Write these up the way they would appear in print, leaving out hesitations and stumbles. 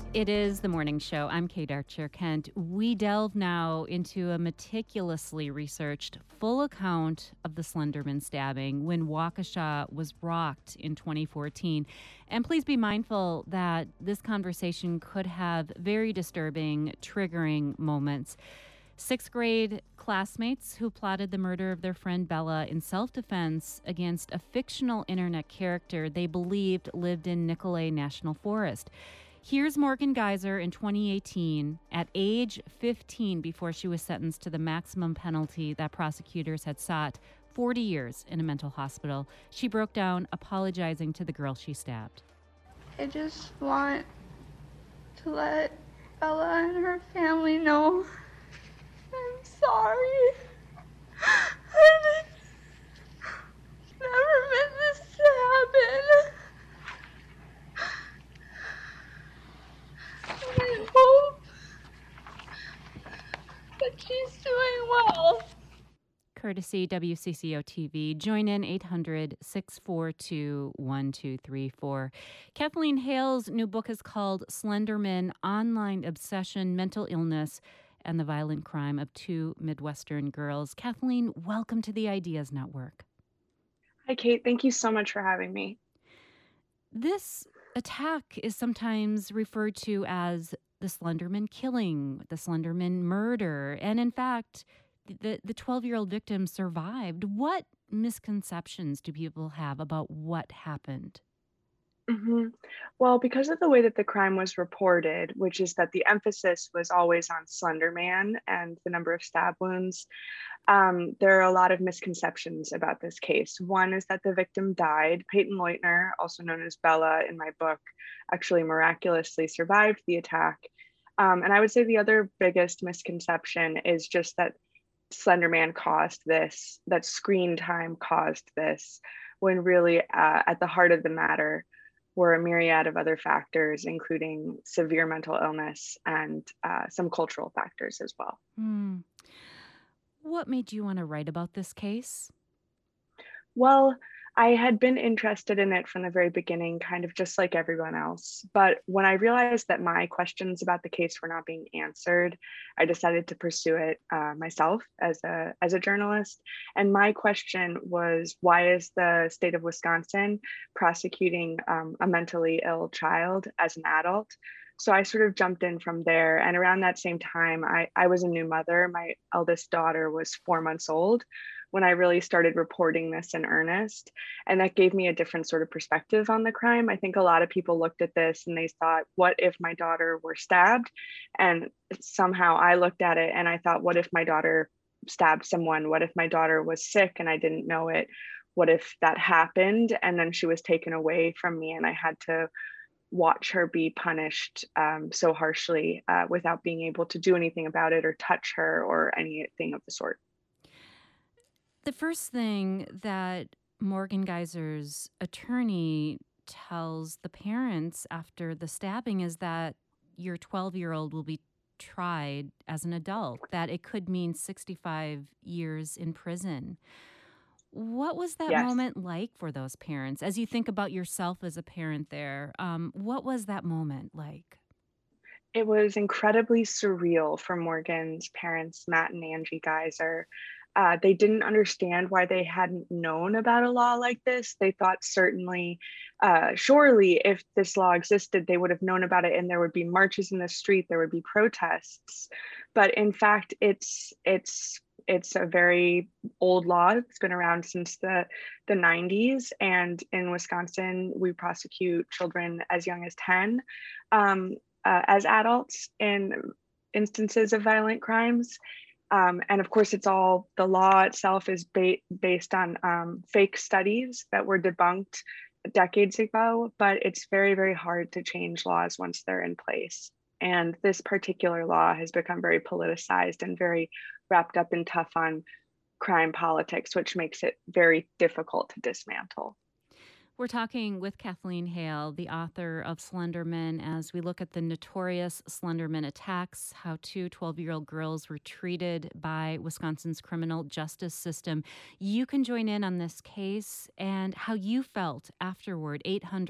It is the morning show. I'm Kate Archer Kent. We delve now into a meticulously researched full account of the Slenderman stabbing when Waukesha was rocked in 2014. And please be mindful that this conversation could have very disturbing, triggering moments. Sixth grade classmates who plotted the murder of their friend Bella in self defense against a fictional internet character they believed lived in Nicolet National Forest. Here's Morgan Geyser in 2018 at age 15 before she was sentenced to the maximum penalty that prosecutors had sought, 40 years in a mental hospital. She broke down apologizing to the girl she stabbed. I just want to let Bella and her family know I'm sorry. I never meant this to happen. I hope that she's doing well. Courtesy WCCO TV. Join in 800-642-1234. Kathleen Hale's new book is called Slenderman: Online Obsession, Mental Illness, and the Violent Crime of Two Midwestern Girls. Kathleen, welcome to the Ideas Network. Hi, Kate. Thank you so much for having me. This attack is sometimes referred to as the Slenderman killing, the Slenderman murder, and in fact, the 12-year-old victim survived. What misconceptions do people have about what happened? Well, because of the way that the crime was reported, which is that the emphasis was always on Slender Man and the number of stab wounds, there are a lot of misconceptions about this case. One is that the victim died. Peyton Leutner, also known as Bella in my book, actually miraculously survived the attack. And I would say the other biggest misconception is just that Slender Man caused this, that screen time caused this, when really at the heart of the matter were a myriad of other factors, including severe mental illness and some cultural factors as well. What made you want to write about this case? Well, I had been interested in it from the very beginning, kind of just like everyone else. But when I realized that my questions about the case were not being answered, I decided to pursue it myself as a journalist. And my question was, why is the state of Wisconsin prosecuting a mentally ill child as an adult? So I sort of jumped in from there. And around that same time, I was a new mother. My eldest daughter was 4 months old when I really started reporting this in earnest. And that gave me a different sort of perspective on the crime. I think a lot of people looked at this and they thought, what if my daughter were stabbed? And somehow I looked at it and I thought, what if my daughter stabbed someone? What if my daughter was sick and I didn't know it? What if that happened and then she was taken away from me and I had to watch her be punished so harshly without being able to do anything about it or touch her or anything of the sort? The first thing that Morgan Geyser's attorney tells the parents after the stabbing is that your 12-year-old will be tried as an adult, that it could mean 65 years in prison. What was that Yes. moment like for those parents? As you think about yourself as a parent there, what was that moment like? It was incredibly surreal for Morgan's parents, Matt and Angie Geyser. They didn't understand why they hadn't known about a law like this. They thought surely, if this law existed, they would have known about it and there would be marches in the street, there would be protests. But in fact, it's a very old law. It's been around since the 90s. And in Wisconsin, we prosecute children as young as 10 as adults in instances of violent crimes. And of course, the law itself is based on fake studies that were debunked decades ago, but it's very, very hard to change laws once they're in place. And this particular law has become very politicized and very wrapped up in tough on crime politics, which makes it very difficult to dismantle. We're talking with Kathleen Hale, the author of Slenderman, as we look at the notorious Slenderman attacks, how two 12-year-old girls were treated by Wisconsin's criminal justice system. You can join in on this case and how you felt afterward.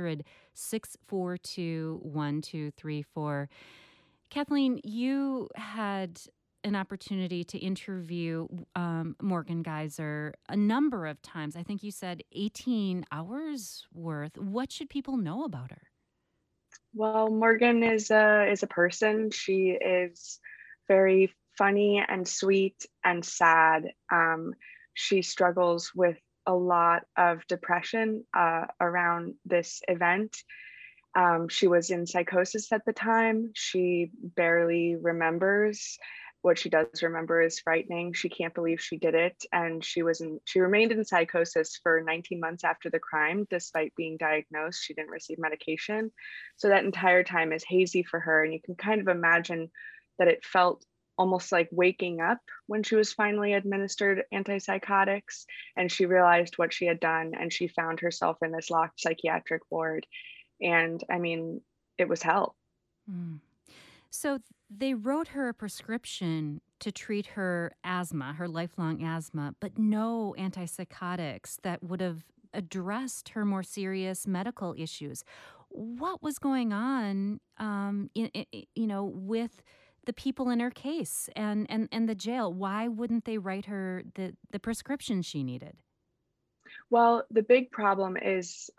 800-642-1234. Kathleen, you had an opportunity to interview Morgan Geyser a number of times. I think you said 18 hours worth. What should people know about her? Well, Morgan is a person. She is very funny and sweet and sad. She struggles with a lot of depression around this event. She was in psychosis at the time. She barely remembers. What she does remember is frightening. She can't believe she did it. And she remained in psychosis for 19 months after the crime, despite being diagnosed. She didn't receive medication. So that entire time is hazy for her. And you can kind of imagine that it felt almost like waking up when she was finally administered antipsychotics. And she realized what she had done. And she found herself in this locked psychiatric ward. And I mean, it was hell. Mm. So they wrote her a prescription to treat her asthma, her lifelong asthma, but no antipsychotics that would have addressed her more serious medical issues. What was going on, with the people in her case and the jail? Why wouldn't they write her the prescription she needed? Well, the biggest problem is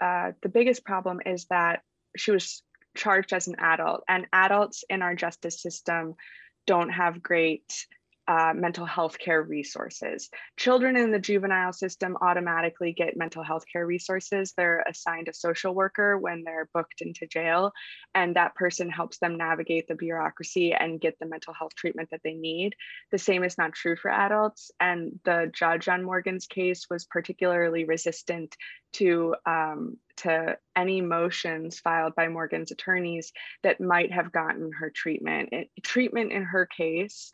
that she was charged as an adult, and adults in our justice system don't have great mental health care resources. Children in the juvenile system automatically get mental health care resources. They're assigned a social worker when they're booked into jail, and that person helps them navigate the bureaucracy and get the mental health treatment that they need. The same is not true for adults, and the judge on Morgan's case was particularly resistant to any motions filed by Morgan's attorneys that might have gotten her treatment. Treatment in her case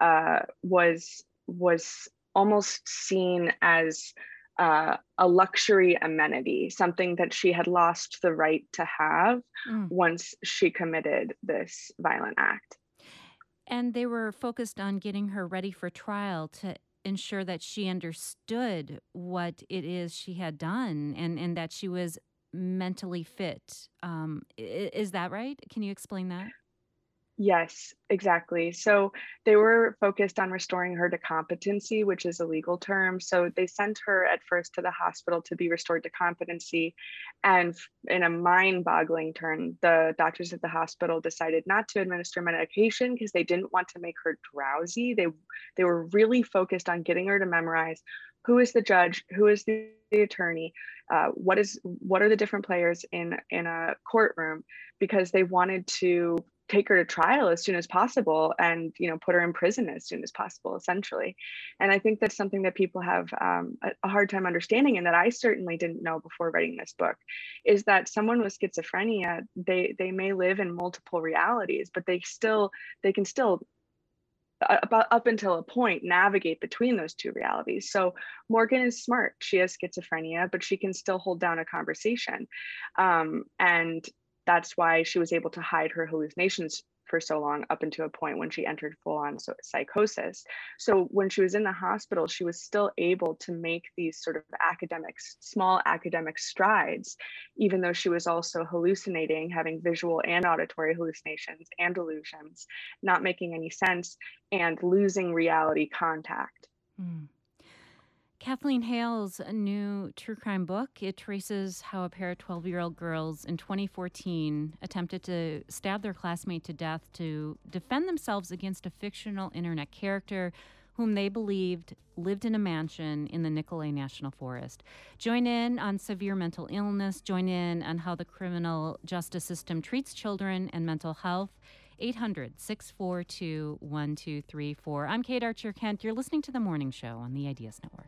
was almost seen as a luxury amenity, something that she had lost the right to have once she committed this violent act. And they were focused on getting her ready for trial to ensure that she understood what it is she had done and that she was mentally fit. Is that right? Can you explain that? Yes, exactly. So they were focused on restoring her to competency, which is a legal term. So they sent her at first to the hospital to be restored to competency. And in a mind-boggling turn, the doctors at the hospital decided not to administer medication because they didn't want to make her drowsy. They were really focused on getting her to memorize who is the judge, who is the attorney, what are the different players in a courtroom, because they wanted to take her to trial as soon as possible and put her in prison as soon as possible, essentially. And I think that's something that people have a hard time understanding, and that I certainly didn't know before writing this book, is that someone with schizophrenia, they may live in multiple realities, but they can still up until a point navigate between those two realities. So Morgan is smart. She has schizophrenia, but she can still hold down a conversation. And that's why she was able to hide her hallucinations for so long, up until a point when she entered full-on psychosis. So when she was in the hospital, she was still able to make these sort of small academic strides, even though she was also hallucinating, having visual and auditory hallucinations and delusions, not making any sense, and losing reality contact. Kathleen Hale's new true crime book, it traces how a pair of 12-year-old girls in 2014 attempted to stab their classmate to death to defend themselves against a fictional internet character whom they believed lived in a mansion in the Nicolet National Forest. Join in on severe mental illness. Join in on how the criminal justice system treats children and mental health. 800-642-1234. I'm Kate Archer-Kent. You're listening to The Morning Show on the Ideas Network.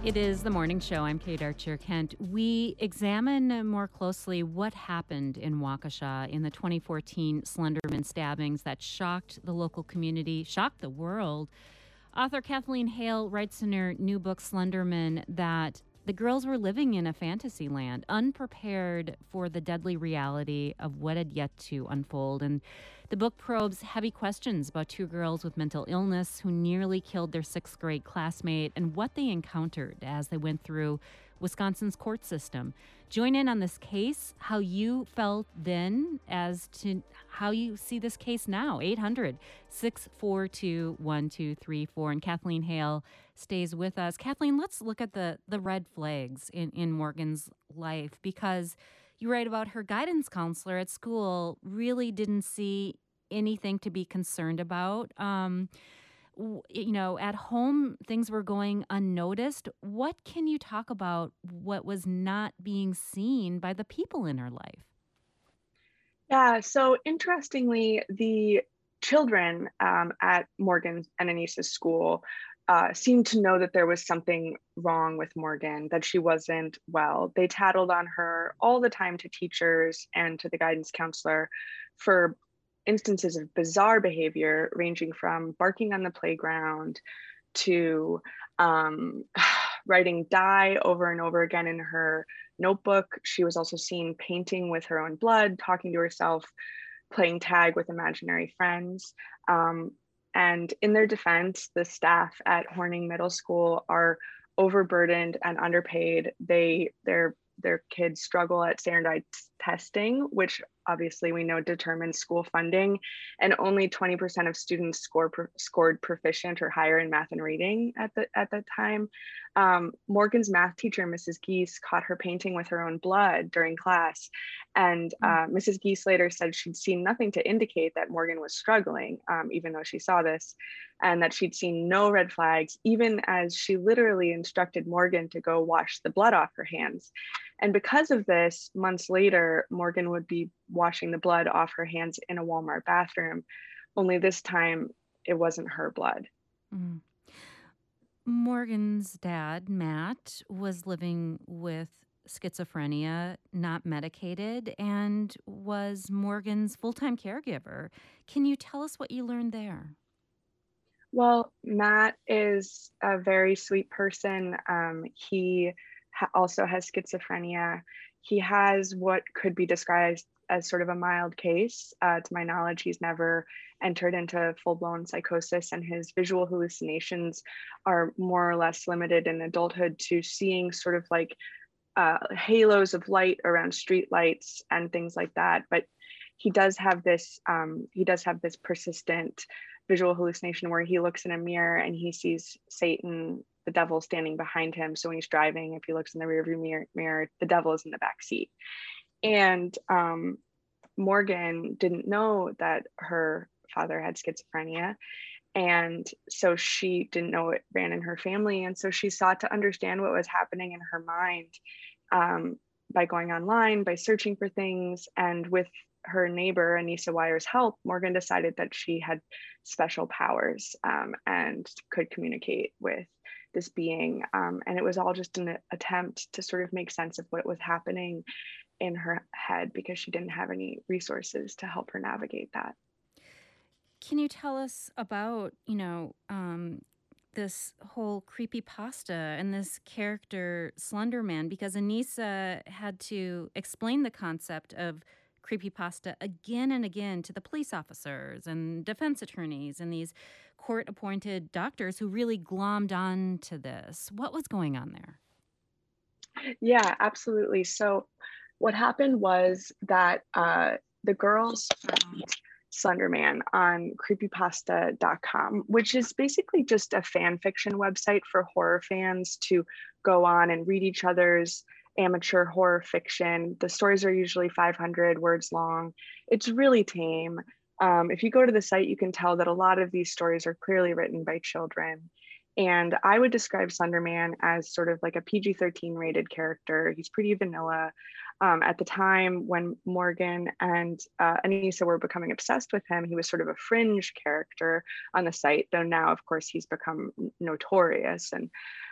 It is the morning show. I'm Kate Archer-Kent. We examine more closely what happened in Waukesha in the 2014 Slenderman stabbings that shocked the local community, shocked the world. Author Kathleen Hale writes in her new book, Slenderman, that the girls were living in a fantasy land, unprepared for the deadly reality of what had yet to unfold. And the book probes heavy questions about two girls with mental illness who nearly killed their sixth grade classmate and what they encountered as they went through Wisconsin's court system. Join in on this case, how you felt then as to how you see this case now. 800-642-1234. And Kathleen Hale stays with us. Kathleen, let's look at the red flags in Morgan's life, because you write about her guidance counselor at school really didn't see anything to be concerned about. At home, things were going unnoticed. What can you talk about what was not being seen by the people in her life? Yeah, so interestingly, the children at Morgan and Anissa's school seemed to know that there was something wrong with Morgan, that she wasn't well. They tattled on her all the time to teachers and to the guidance counselor for instances of bizarre behavior, ranging from barking on the playground to writing die over and over again in her notebook. She was also seen painting with her own blood, talking to herself, playing tag with imaginary friends. And in their defense, the staff at Horning Middle School are overburdened and underpaid. Their kids struggle at standardized testing, which obviously we know determines school funding, and only 20% of students scored proficient or higher in math and reading at that time. Morgan's math teacher, Mrs. Geese, caught her painting with her own blood during class, and Mrs. Geese later said she'd seen nothing to indicate that Morgan was struggling, even though she saw this, and that she'd seen no red flags, even as she literally instructed Morgan to go wash the blood off her hands. And because of this, months later, Morgan would be washing the blood off her hands in a Walmart bathroom, only this time it wasn't her blood. Mm. Morgan's dad, Matt, was living with schizophrenia, not medicated, and was Morgan's full-time caregiver. Can you tell us what you learned there? Well, Matt is a very sweet person. He also has schizophrenia. He has what could be described as sort of a mild case. To my knowledge, he's never entered into full-blown psychosis, and his visual hallucinations are more or less limited in adulthood to seeing sort of like halos of light around street lights and things like that. But he does have this persistent visual hallucination where he looks in a mirror and he sees Satan, the devil, standing behind him. So when he's driving, if he looks in the rearview mirror, the devil is in the back seat. And Morgan didn't know that her father had schizophrenia, and so she didn't know it ran in her family. And so she sought to understand what was happening in her mind by going online, by searching for things, and with her neighbor, Anissa Weier's help, Morgan decided that she had special powers and could communicate with this being. And it was all just an attempt to sort of make sense of what was happening in her head, because she didn't have any resources to help her navigate that. Can you tell us about, this whole creepypasta and this character Slenderman? Because Anissa had to explain the concept of creepypasta again and again to the police officers and defense attorneys and these court-appointed doctors who really glommed on to this. What was going on there? Yeah, absolutely. So what happened was that the girls found Slenderman on creepypasta.com, which is basically just a fan fiction website for horror fans to go on and read each other's amateur horror fiction. The stories are usually 500 words long. It's really tame. If you go to the site, you can tell that a lot of these stories are clearly written by children. And I would describe Slenderman as sort of like a PG-13 rated character. He's pretty vanilla. At the time when Morgan and Anissa were becoming obsessed with him, he was sort of a fringe character on the site, though now, of course, he's become notorious. And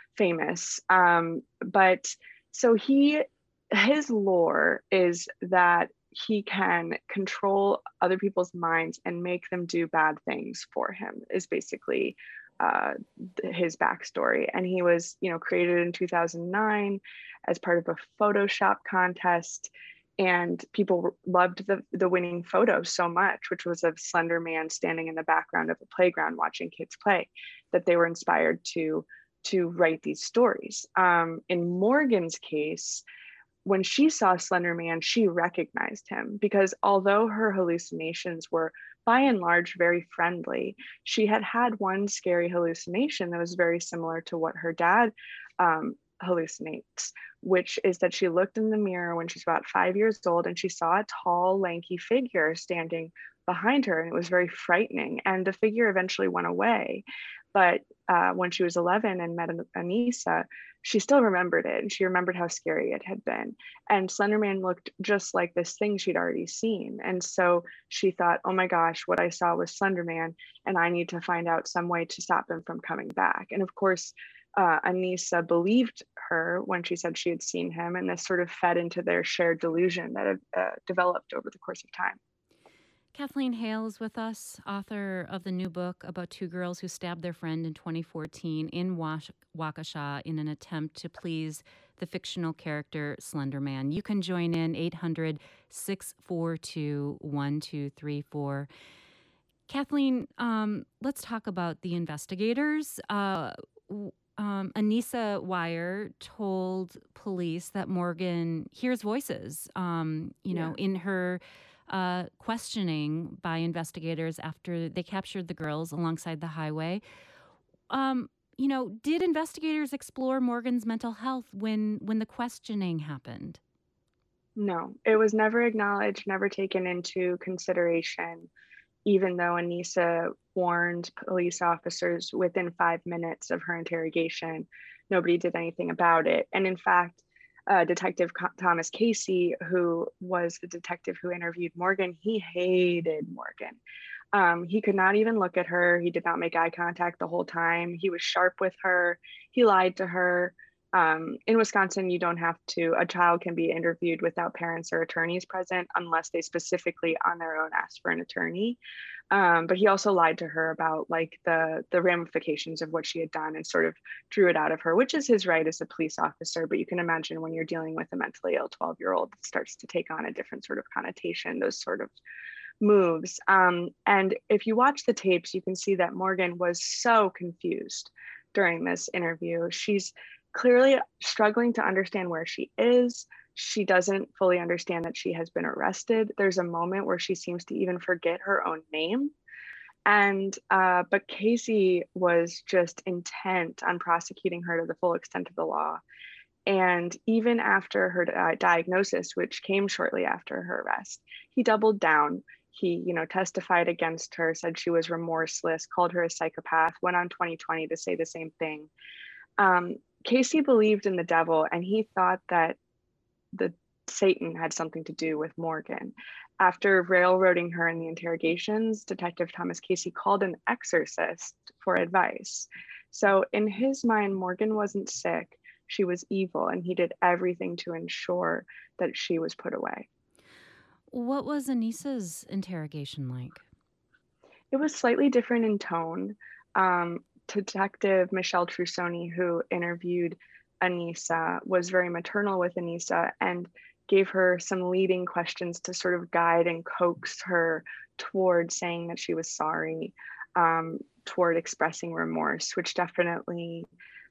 famous. But so his lore is that he can control other people's minds and make them do bad things for him, is basically his backstory. And he was, created in 2009 as part of a Photoshop contest. And people loved the winning photo so much, which was of Slender Man standing in the background of a playground watching kids play, that they were inspired to write these stories. In Morgan's case, when she saw Slender Man, she recognized him, because although her hallucinations were by and large very friendly, she had one scary hallucination that was very similar to what her dad hallucinates, which is that she looked in the mirror when she's about 5 years old and she saw a tall, lanky figure standing behind her, and it was very frightening. And the figure eventually went away. But when she was 11 and met Anissa, she still remembered it, and she remembered how scary it had been. And Slenderman looked just like this thing she'd already seen. And so she thought, oh my gosh, what I saw was Slenderman, and I need to find out some way to stop him from coming back. And of course, Anissa believed her when she said she had seen him, and this sort of fed into their shared delusion that had developed over the course of time. Kathleen Hale is with us, author of the new book about two girls who stabbed their friend in 2014 in Waukesha in an attempt to please the fictional character Slender Man. You can join in 800-642-1234. Kathleen, let's talk about the investigators. Anissa Weier told police that Morgan hears voices, in her questioning by investigators after they captured the girls alongside the highway. Did investigators explore Morgan's mental health when the questioning happened? No, it was never acknowledged, never taken into consideration, even though Anissa warned police officers within 5 minutes of her interrogation. Nobody did anything about it. And in fact, Detective Thomas Casey, who was the detective who interviewed Morgan, he hated Morgan. He could not even look at her. He did not make eye contact the whole time. He was sharp with her. He lied to her. In Wisconsin, a child can be interviewed without parents or attorneys present unless they specifically on their own ask for an attorney. But he also lied to her about the ramifications of what she had done and sort of drew it out of her, which is his right as a police officer. But you can imagine when you're dealing with a mentally ill 12-year-old, it starts to take on a different sort of connotation, those sort of moves. And if you watch the tapes, you can see that Morgan was so confused during this interview. She's clearly struggling to understand where she is. She doesn't fully understand that she has been arrested. There's a moment where she seems to even forget her own name. And but Casey was just intent on prosecuting her to the full extent of the law. And even after her diagnosis, which came shortly after her arrest, he doubled down. He, testified against her, said she was remorseless, called her a psychopath, went on 2020 to say the same thing. Casey believed in the devil, and he thought that Satan had something to do with Morgan. After railroading her in the interrogations, Detective Thomas Casey called an exorcist for advice. So in his mind, Morgan wasn't sick, she was evil, and he did everything to ensure that she was put away. What was Anissa's interrogation like? It was slightly different in tone. Detective Michelle Trusoni, who interviewed Anissa, was very maternal with Anissa and gave her some leading questions to sort of guide and coax her toward saying that she was sorry, toward expressing remorse, which definitely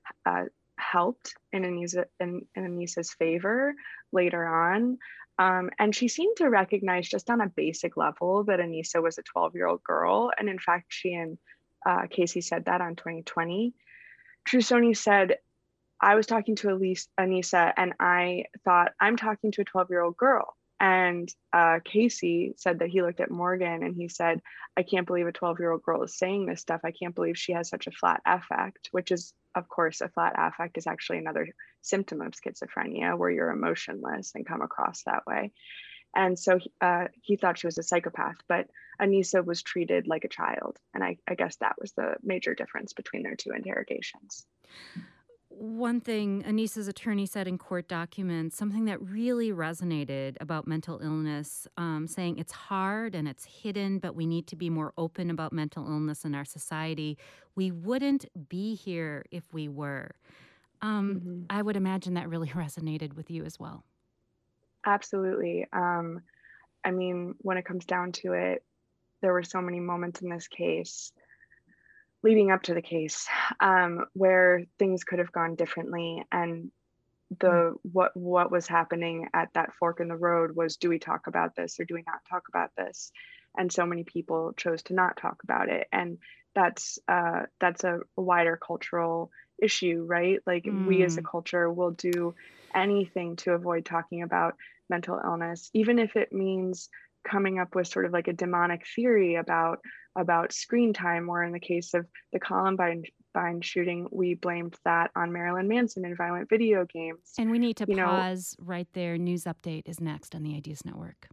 helped in Anissa's favor later on. And she seemed to recognize just on a basic level that Anissa was a 12-year-old girl. And in fact, she and Casey said that on 2020. Trusoni said, I was talking to Anissa and I thought, I'm talking to a 12-year-old girl. And Casey said that he looked at Morgan and he said, I can't believe a 12-year-old girl is saying this stuff. I can't believe she has such a flat affect, which is, of course, a flat affect is actually another symptom of schizophrenia where you're emotionless and come across that way. And so he thought she was a psychopath, but Anissa was treated like a child. And I guess that was the major difference between their two interrogations. One thing Anissa's attorney said in court documents, something that really resonated about mental illness, saying it's hard and it's hidden, but we need to be more open about mental illness in our society. We wouldn't be here if we were. Mhm. I would imagine that really resonated with you as well. Absolutely. I mean, when it comes down to it, there were so many moments in this case leading up to the case where things could have gone differently, and Mm. what was happening at that fork in the road was, do we talk about this or do we not talk about this? And so many people chose to not talk about it, and that's a wider cultural issue, right? Like, we as a Mm. culture will do anything to avoid talking about mental illness, even if it means coming up with sort of like a demonic theory about screen time, or in the case of the Columbine shooting, we blamed that on Marilyn Manson and violent video games. And we need to You know, pause right there. News update is next on the Ideas Network.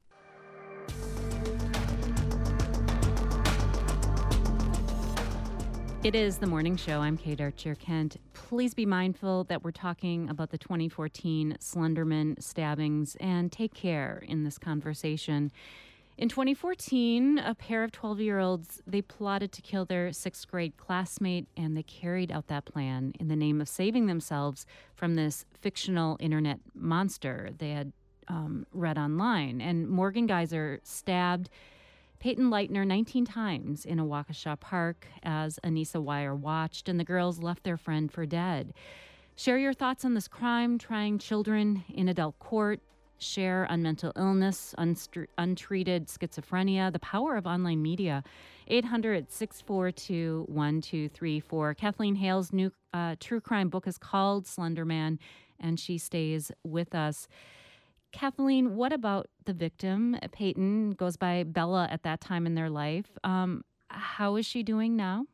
It is the morning show. I'm Kate Archer Kent. Please be mindful that we're talking about the 2014 Slenderman stabbings, and take care in this conversation. In 2014, a pair of 12-year-olds, they plotted to kill their sixth grade classmate, and they carried out that plan in the name of saving themselves from this fictional internet monster they had read online. And Morgan Geyser stabbed Peyton Leitner 19 times in a Waukesha park as Anissa Weier watched, and the girls left their friend for dead. Share your thoughts on this crime, trying children in adult court. Share on mental illness, untreated schizophrenia, the power of online media. 800-642-1234. Kathleen Hale's new true crime book is called Slenderman, and she stays with us. Kathleen, what about the victim? Peyton goes by Bella at that time in their life. How is she doing now?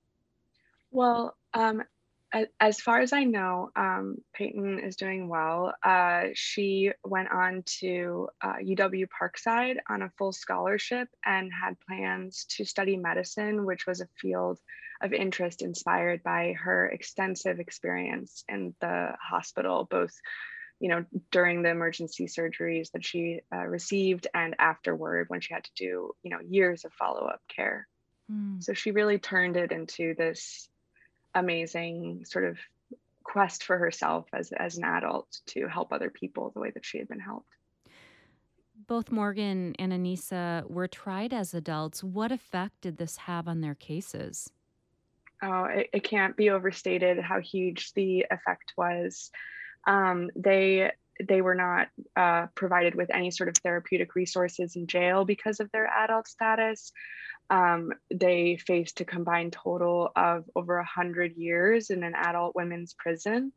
well, as far as I know, Peyton is doing well. She went on to UW Parkside on a full scholarship and had plans to study medicine, which was a field of interest inspired by her extensive experience in the hospital, both during the emergency surgeries that she received and afterward when she had to do years of follow-up care. Mm. So she really turned it into this amazing sort of quest for herself as an adult to help other people the way that she had been helped. Both Morgan and Anissa were tried as adults. What effect did this have on their cases? Oh, it can't be overstated how huge the effect was. They were not provided with any sort of therapeutic resources in jail because of their adult status. They faced a combined total of over 100 years in an adult women's prison.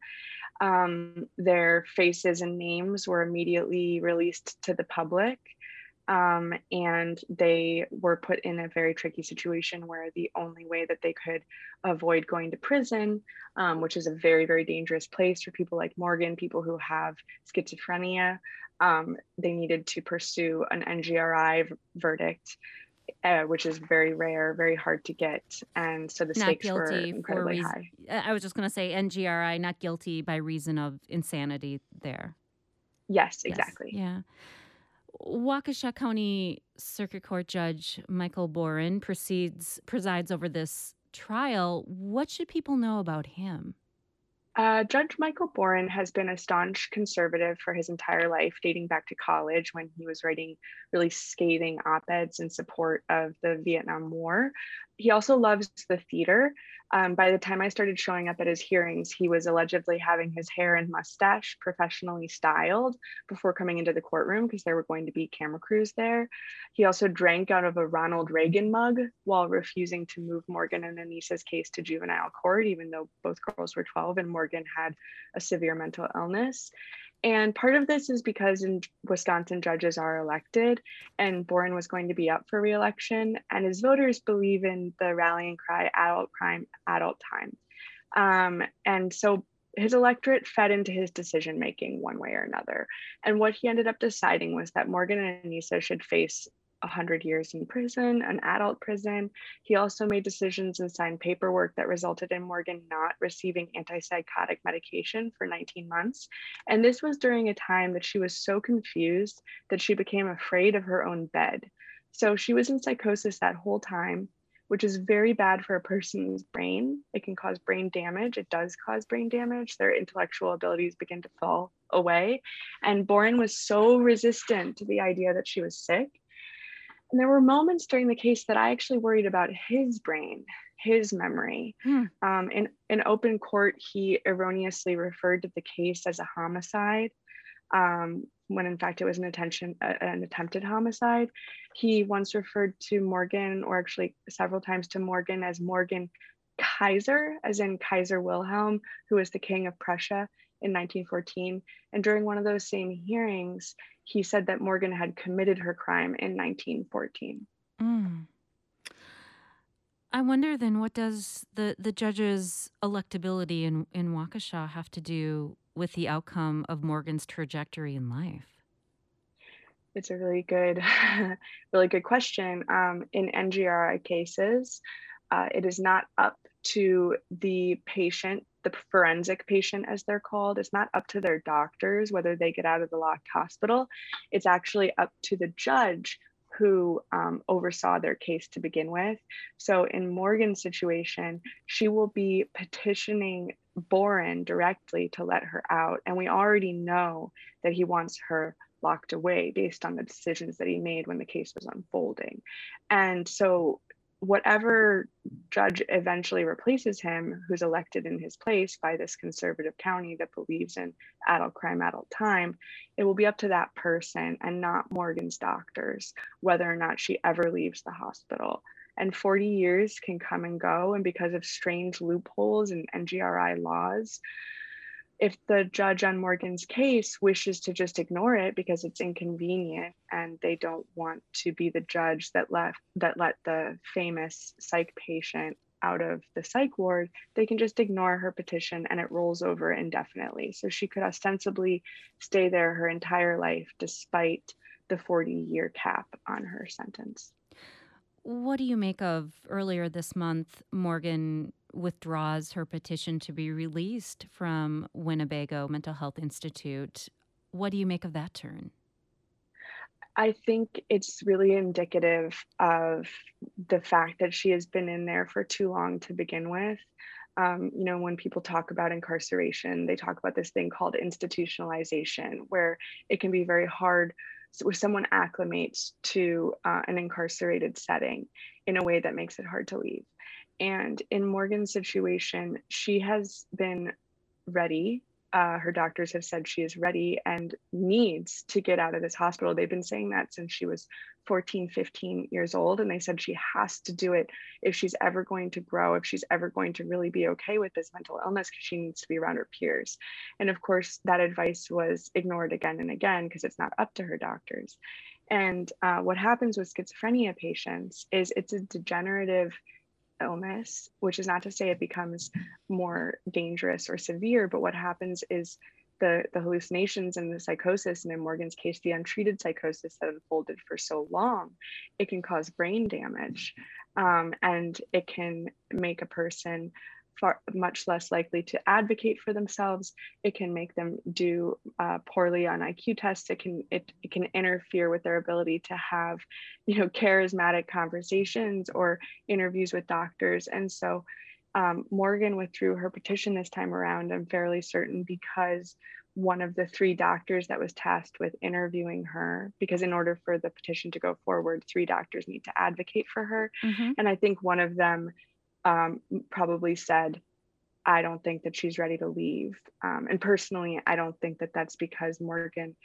Their faces and names were immediately released to the public. And they were put in a very tricky situation where the only way that they could avoid going to prison, which is a very, very dangerous place for people like Morgan, people who have schizophrenia, they needed to pursue an NGRI verdict, which is very rare, very hard to get. And so the Not stakes were guilty for incredibly reason. high. I was just going to say NGRI, not guilty by reason of insanity there. Yes, Yes. exactly. Yeah. Waukesha County Circuit Court Judge Michael Boren presides over this trial. What should people know about him? Judge Michael Boren has been a staunch conservative for his entire life, dating back to college when he was writing really scathing op-eds in support of the Vietnam War. He also loves the theater. By the time I started showing up at his hearings, he was allegedly having his hair and mustache professionally styled before coming into the courtroom because there were going to be camera crews there. He also drank out of a Ronald Reagan mug while refusing to move Morgan and Anissa's case to juvenile court, even though both girls were 12 and Morgan had a severe mental illness. And part of this is because in Wisconsin, judges are elected, and Boren was going to be up for re-election, and his voters believe in the rallying cry, adult crime, adult time. And so his electorate fed into his decision-making one way or another. And what he ended up deciding was that Morgan and Anissa should face 100 years in prison, an adult prison. He also made decisions and signed paperwork that resulted in Morgan not receiving antipsychotic medication for 19 months. And this was during a time that she was so confused that she became afraid of her own bed. So she was in psychosis that whole time, which is very bad for a person's brain. It can cause brain damage. It does cause brain damage. Their intellectual abilities begin to fall away. And Boren was so resistant to the idea that she was sick. And there were moments during the case that I actually worried about his brain, his memory. In open court, he erroneously referred to the case as a homicide, when in fact it was an attempted homicide. He once referred to Morgan, or actually several times to Morgan, as Morgan Kaiser, as in Kaiser Wilhelm, who was the king of Prussia in 1914. And during one of those same hearings, he said that Morgan had committed her crime in 1914. I wonder then, what does the judge's electability in Waukesha have to do with the outcome of Morgan's trajectory in life? It's a really good question. In NGRI cases, it is not up to the patient, the forensic patient as they're called. It's not up to their doctors whether they get out of the locked hospital. It's actually up to the judge who oversaw their case to begin with. So in Morgan's situation, she will be petitioning Boren directly to let her out. And we already know that he wants her locked away based on the decisions that he made when the case was unfolding. And so whatever judge eventually replaces him, who's elected in his place by this conservative county that believes in adult crime, adult time, it will be up to that person and not Morgan's doctors, whether or not she ever leaves the hospital. And 40 years can come and go. And because of strange loopholes in NGRI laws, if the judge on Morgan's case wishes to just ignore it because it's inconvenient and they don't want to be the judge that let the famous psych patient out of the psych ward, they can just ignore her petition and it rolls over indefinitely. So she could ostensibly stay there her entire life despite the 40-year cap on her sentence. What do you make of earlier this month, Morgan withdraws her petition to be released from Winnebago Mental Health Institute? What do you make of that turn? I think it's really indicative of the fact that she has been in there for too long to begin with. When people talk about incarceration, they talk about this thing called institutionalization, where it can be very hard where someone acclimates to an incarcerated setting in a way that makes it hard to leave. And in Morgan's situation, she has been ready. Her doctors have said she is ready and needs to get out of this hospital. They've been saying that since she was 14, 15 years old. And they said she has to do it if she's ever going to grow, if she's ever going to really be okay with this mental illness, because she needs to be around her peers. And of course, that advice was ignored again and again because it's not up to her doctors. And what happens with schizophrenia patients is it's a degenerative illness, which is not to say it becomes more dangerous or severe, but what happens is the hallucinations and the psychosis, and in Morgan's case, the untreated psychosis that unfolded for so long, it can cause brain damage, and it can make a person much less likely to advocate for themselves. It can make them do poorly on IQ tests. It can interfere with their ability to have, charismatic conversations or interviews with doctors. And so Morgan withdrew her petition this time around, I'm fairly certain, because one of the 3 doctors that was tasked with interviewing her, because in order for the petition to go forward, 3 doctors need to advocate for her. Mm-hmm. And I think one of them probably said, I don't think that she's ready to leave. And personally, I don't think that that's because Morgan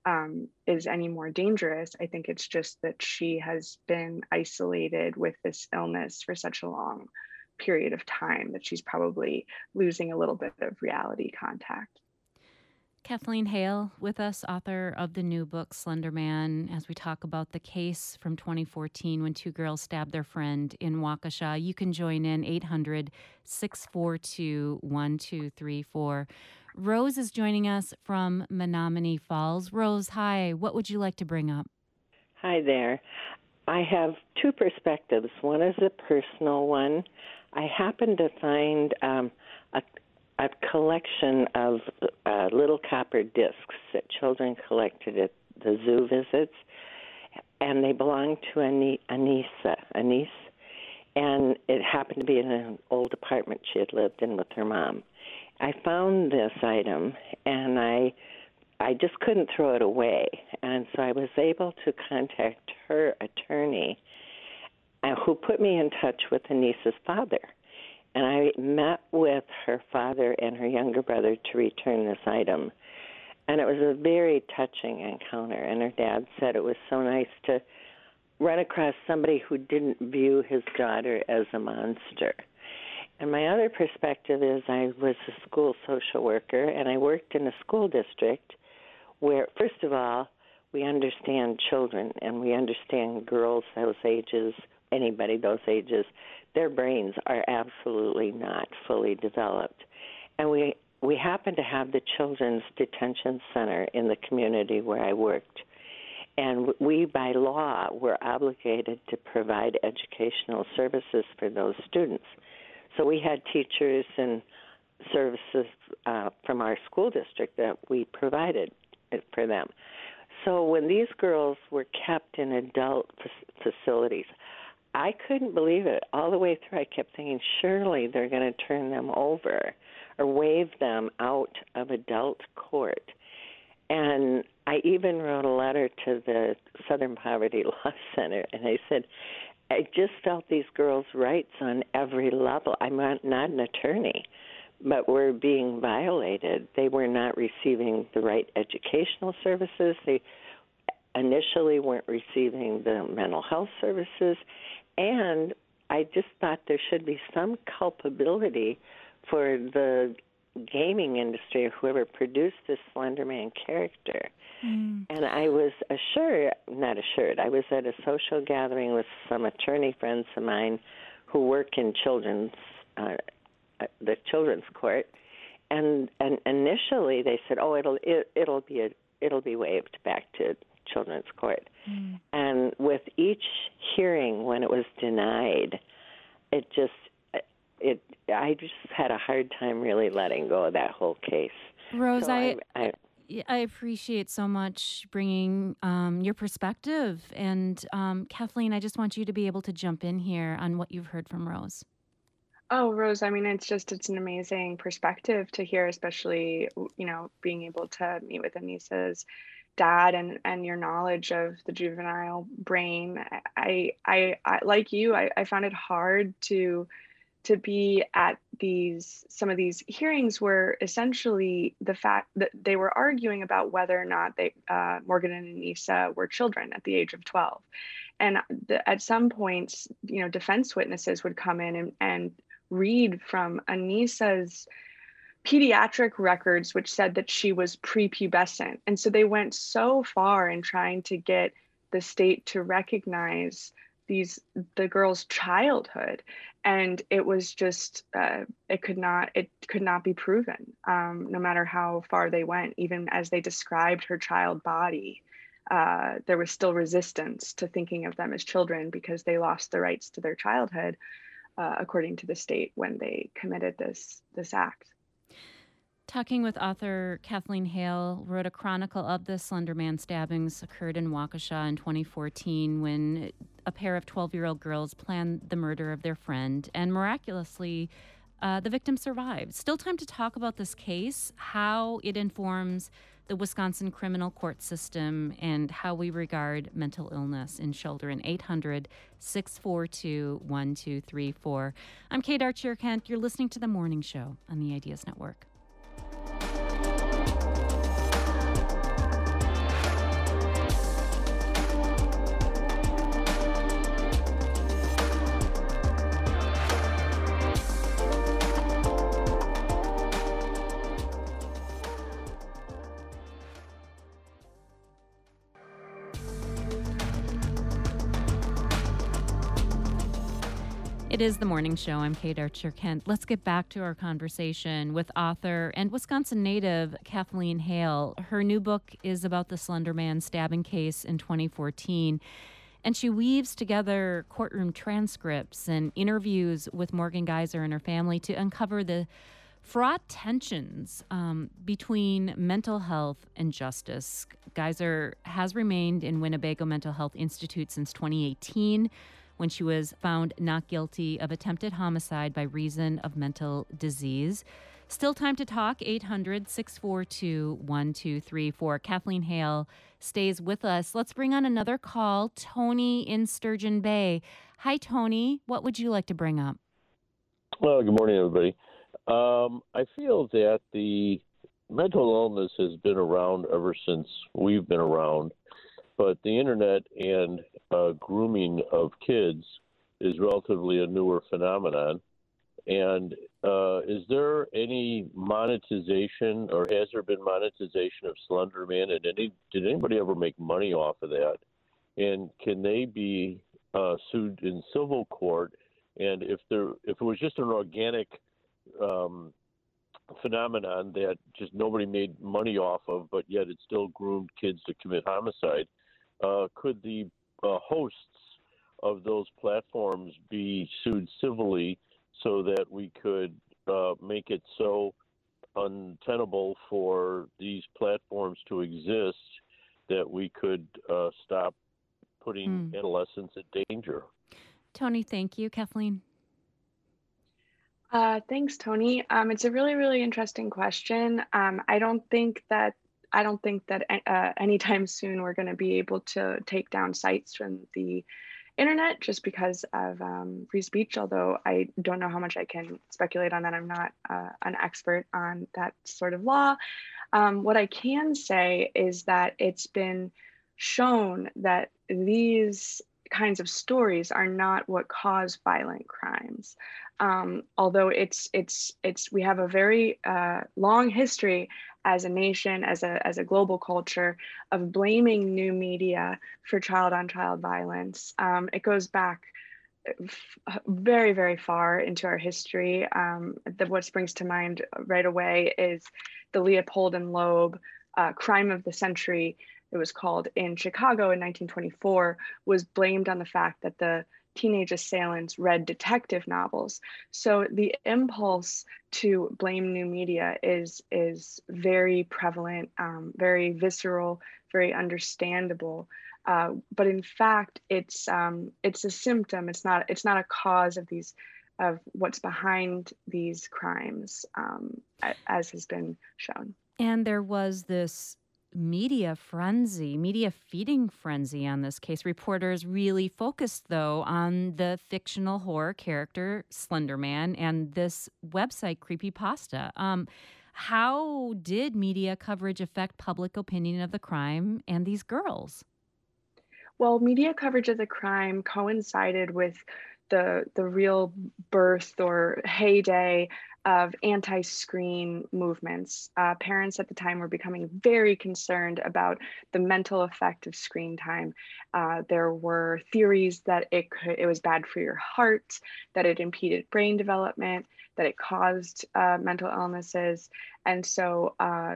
is any more dangerous. I think it's just that she has been isolated with this illness for such a long period of time that she's probably losing a little bit of reality contact. Kathleen Hale with us, author of the new book, Slender Man, as we talk about the case from 2014 when 2 girls stabbed their friend in Waukesha. You can join in 800-642-1234. Rose is joining us from Menomonee Falls. Rose, hi. What would you like to bring up? Hi there. I have two perspectives. One is a personal one. I happened to find a collection of little copper discs that children collected at the zoo visits, and they belonged to a niece, and it happened to be in an old apartment she had lived in with her mom. I found this item, and I just couldn't throw it away, and so I was able to contact her attorney, who put me in touch with the niece's father. And I met with her father and her younger brother to return this item. And it was a very touching encounter. And her dad said it was so nice to run across somebody who didn't view his daughter as a monster. And my other perspective is I was a school social worker, and I worked in a school district where, first of all, we understand children, and we understand girls those ages, anybody those ages. Their brains are absolutely not fully developed. And we happen to have the Children's Detention Center in the community where I worked. And we, by law, were obligated to provide educational services for those students. So we had teachers and services from our school district that we provided for them. So when these girls were kept in adult facilities, I couldn't believe it. All the way through, I kept thinking, surely they're going to turn them over or waive them out of adult court. And I even wrote a letter to the Southern Poverty Law Center, and I said, I just felt these girls' rights on every level. I'm not an attorney, but were being violated. They were not receiving the right educational services. They initially weren't receiving the mental health services. And I just thought there should be some culpability for the gaming industry, whoever produced this Slender Man character. And I was I was at a social gathering with some attorney friends of mine who work in the children's court, and initially they said, "Oh, it'll be waived back to children's court." And with each hearing, when it was denied, I just had a hard time really letting go of that whole case. Rose, So I appreciate so much bringing your perspective. And Kathleen, I just want you to be able to jump in here on what you've heard from Rose. Oh, Rose, I mean, it's an amazing perspective to hear, especially, being able to meet with Anissa's dad and your knowledge of the juvenile brain. I like you, I found it hard to be at some of these hearings where essentially the fact that they were arguing about whether or not Morgan and Anissa were children at the age of 12. And at some points, defense witnesses would come in and read from Anissa's pediatric records, which said that she was prepubescent. And so they went so far in trying to get the state to recognize the girl's childhood, and it was just it could not be proven, no matter how far they went. Even as they described her child body, there was still resistance to thinking of them as children because they lost the rights to their childhood, according to the state, when they committed this act. Talking with author Kathleen Hale, wrote a chronicle of the Slender Man stabbings occurred in Waukesha in 2014 when a pair of 12-year-old girls planned the murder of their friend, and miraculously, the victim survived. Still time to talk about this case, how it informs the Wisconsin criminal court system, and how we regard mental illness in children. 800-642-1234. I'm Kate Archer-Kent. You're listening to The Morning Show on the Ideas Network. It is The Morning Show. I'm Kate Archer-Kent. Let's get back to our conversation with author and Wisconsin native Kathleen Hale. Her new book is about the Slender Man stabbing case in 2014. And she weaves together courtroom transcripts and interviews with Morgan Geyser and her family to uncover the fraught tensions between mental health and justice. Geyser has remained in Winnebago Mental Health Institute since 2018 when she was found not guilty of attempted homicide by reason of mental disease. Still time to talk, 800-642-1234. Kathleen Hale stays with us. Let's bring on another call. Tony in Sturgeon Bay. Hi, Tony. What would you like to bring up? Well, good morning, everybody. I feel that the mental illness has been around ever since we've been around, but the internet and grooming of kids is relatively a newer phenomenon. And is there any monetization, or has there been monetization of Slender Man? And did anybody ever make money off of that? And can they be sued in civil court? And if it was just an organic phenomenon that just nobody made money off of, but yet it still groomed kids to commit homicide, could the hosts of those platforms be sued civilly so that we could make it so untenable for these platforms to exist that we could stop putting adolescents at danger? Tony, thank you. Kathleen? Thanks, Tony. It's a really, really interesting question. I don't think that anytime soon we're going to be able to take down sites from the internet just because of free speech, although I don't know how much I can speculate on that. I'm not an expert on that sort of law. What I can say is that it's been shown that these kinds of stories are not what cause violent crimes. Although we have a very long history as a nation, as a global culture, of blaming new media for child-on-child violence. It goes back very, very far into our history. What springs to mind right away is the Leopold and Loeb crime of the century, it was called, in Chicago in 1924, was blamed on the fact that the teenage assailants read detective novels. So the impulse to blame new media is very prevalent, very visceral, very understandable. But in fact, it's a symptom. It's not a cause of what's behind these crimes, as has been shown. And there was this media feeding frenzy on this case. Reporters really focused, though, on the fictional horror character Slender Man and this website, Creepypasta. How did media coverage affect public opinion of the crime and these girls? Well, media coverage of the crime coincided with the real birth or heyday of anti-screen movements. Parents at the time were becoming very concerned about the mental effect of screen time. There were theories that it was bad for your heart, that it impeded brain development, that it caused mental illnesses. And so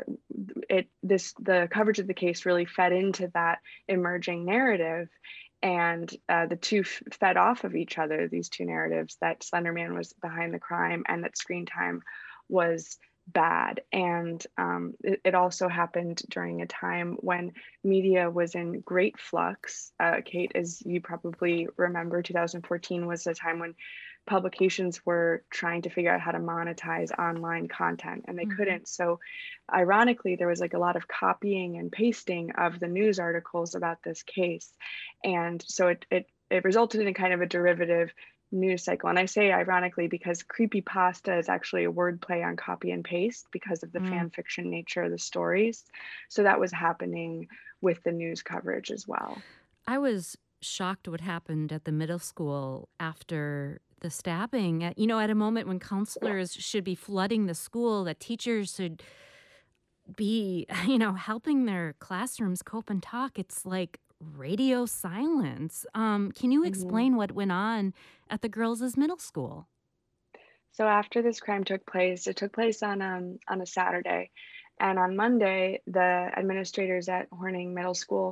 the coverage of the case really fed into that emerging narrative. And the two fed off of each other, these two narratives, that Slender Man was behind the crime and that screen time was bad. And it also happened during a time when media was in great flux. Kate, as you probably remember, 2014 was a time when publications were trying to figure out how to monetize online content, and they couldn't. So ironically, there was like a lot of copying and pasting of the news articles about this case. And so it resulted in kind of a derivative news cycle. And I say ironically because creepypasta is actually a wordplay on copy and paste because of the fan fiction nature of the stories. So that was happening with the news coverage as well. I was shocked what happened at the middle school after the stabbing. At a moment when counselors should be flooding the school, that teachers should be, helping their classrooms cope and talk. It's like radio silence. Can you explain what went on at the girls' middle school? So after this crime took place, it took place on a Saturday. And on Monday, the administrators at Horning Middle School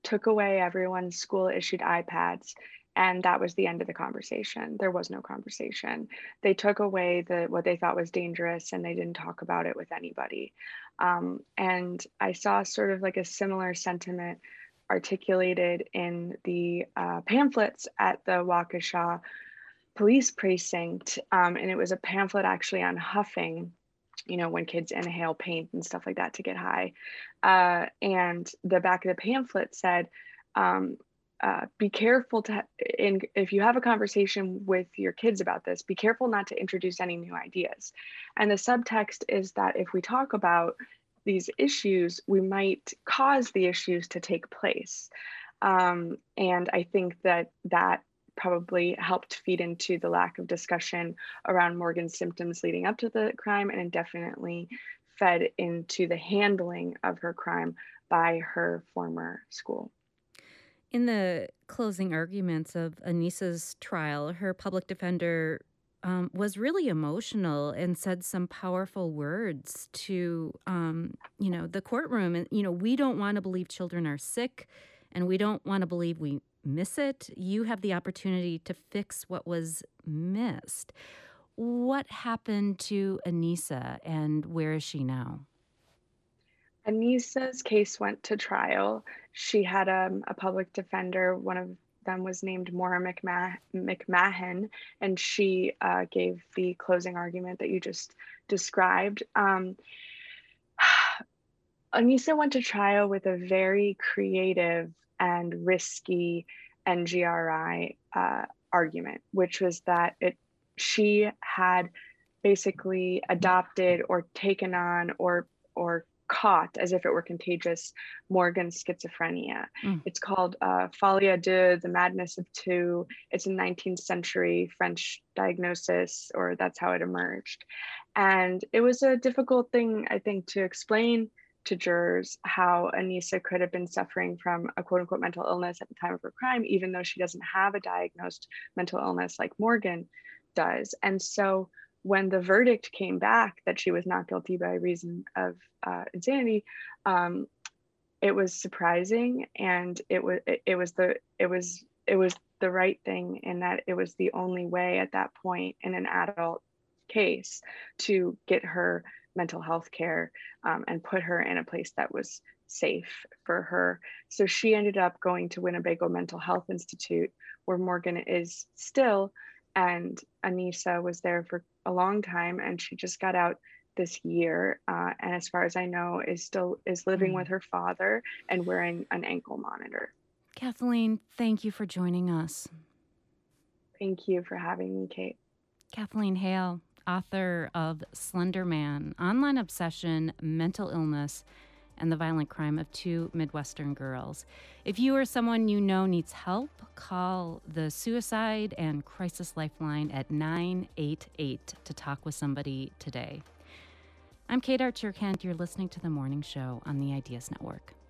took away everyone's school issued iPads, and that was the end of the conversation. There was no conversation. They took away what they thought was dangerous, and they didn't talk about it with anybody. And I saw sort of like a similar sentiment articulated in the pamphlets at the Waukesha police precinct. And it was a pamphlet actually on huffing, when kids inhale paint and stuff like that to get high. And the back of the pamphlet said, be careful if you have a conversation with your kids about this, be careful not to introduce any new ideas. And the subtext is that if we talk about these issues, we might cause the issues to take place. And I think that probably helped feed into the lack of discussion around Morgan's symptoms leading up to the crime, and it definitely fed into the handling of her crime by her former school. In the closing arguments of Anissa's trial, her public defender was really emotional and said some powerful words to, the courtroom. And, we don't want to believe children are sick, and we don't want to believe we miss it. You have the opportunity to fix what was missed. What happened to Anissa, and where is she now? Anissa's case went to trial. She had a public defender. One of them was named Maura McMahon, and she gave the closing argument that you just described. Anissa went to trial with a very creative and risky NGRI argument, which was that she had basically adopted or taken on or caught, as if it were contagious, Morgan's schizophrenia. It's called Folie à deux, the madness of two. It's a 19th century French diagnosis, or that's how it emerged. And it was a difficult thing, I think, to explain to jurors how Anissa could have been suffering from a quote unquote mental illness at the time of her crime, even though she doesn't have a diagnosed mental illness like Morgan does. And so when the verdict came back that she was not guilty by reason of insanity, it was surprising, and it was the right thing, in that it was the only way at that point in an adult case to get her mental health care and put her in a place that was safe for her. So she ended up going to Winnebago Mental Health Institute, where Morgan is still, and Anissa was there for a long time, and she just got out this year, and as far as I know is living with her father and wearing an ankle monitor. Kathleen, thank you for joining us. Thank you for having me, Kate. Kathleen Hale, author of Slender Man, Online Obsession, Mental Illness, and the Violent Crime of Two Midwestern Girls. If you or someone you know needs help, call the Suicide and Crisis Lifeline at 988 to talk with somebody today. I'm Kate Archer Kent. You're listening to The Morning Show on the Ideas Network.